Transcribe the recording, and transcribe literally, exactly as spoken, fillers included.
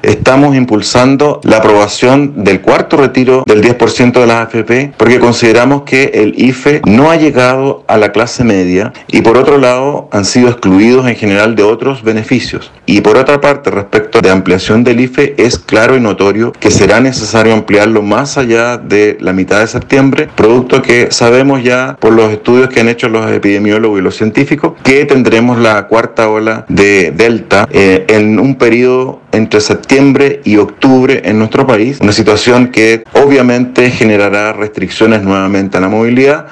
estamos impulsando la aprobación del cuarto retiro del diez por ciento de las A F P porque consideramos que el I F E no ha llegado a la clase media y por otro lado han sido excluidos en general de otros beneficios. Y por otra parte, respecto de ampliación del I F E, es claro y notorio que será necesario ampliarlo más allá de la mitad de septiembre, producto que sabemos ya por los estudios que han hecho los epidemiólogos y los científicos que tendremos la cuarta ola de Delta eh, en un periodo entre septiembre y octubre en nuestro país, una situación que obviamente generará restricciones nuevamente a la movilidad,